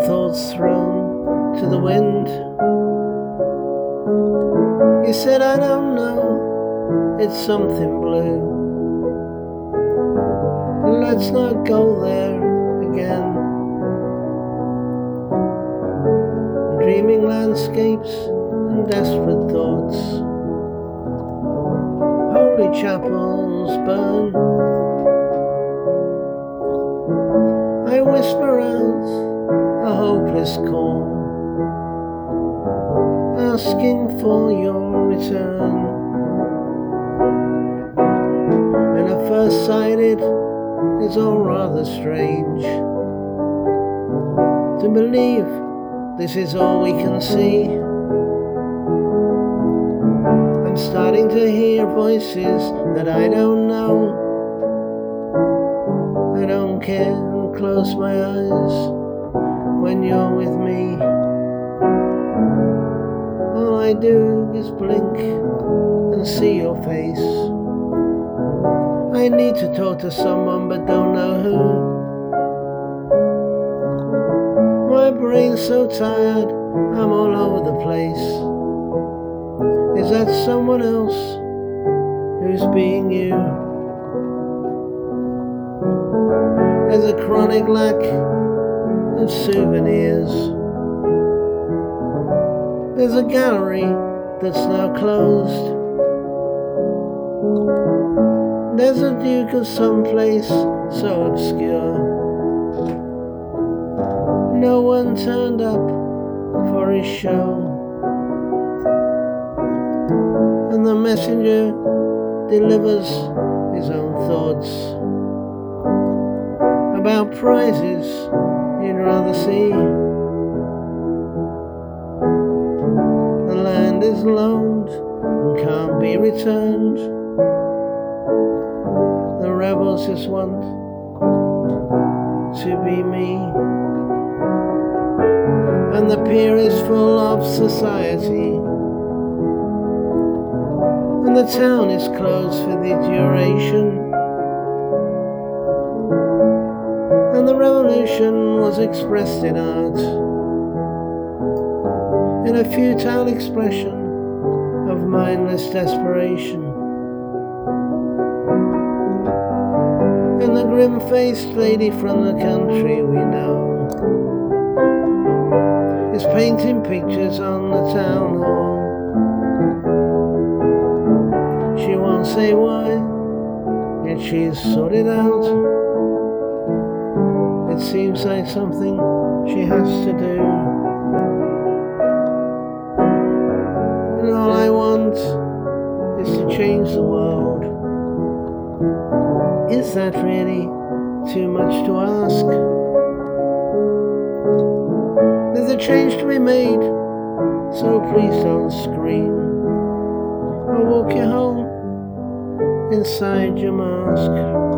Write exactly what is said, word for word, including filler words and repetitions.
thoughts thrown to the wind. You said, I don't know, it's something blue. Let's not go there again. Dreaming landscapes and desperate thoughts. Holy chapels burn. I whisper out a hopeless call, asking for your return. And at first sight it is all rather strange to believe this is all we can see. I'm starting to hear voices that I don't know. I don't care and close my eyes when you're with me. All I do is blink and see your face. I need to talk to someone but don't know who. My brain's so tired, I'm all over the place. Is that someone else who's being you? There's a chronic lack of souvenirs. There's a gallery that's now closed. There's a duke of some place so obscure. No one turned up for his show. And the messenger delivers his own thoughts about prizes you'd rather see. The land is loaned and can't be returned. The rebels just want to be me. And the pier is full of society, and the town is closed for the duration. And the revolution was expressed in art, in a futile expression of mindless desperation. And the grim-faced lady from the country we know is painting pictures on the town hall. She won't say why, yet she's sorted out. It seems like something she has to do. And all I want is to change the world. Is that really too much to ask? There's a change to be made, so please don't scream. I'll walk you home inside your mask.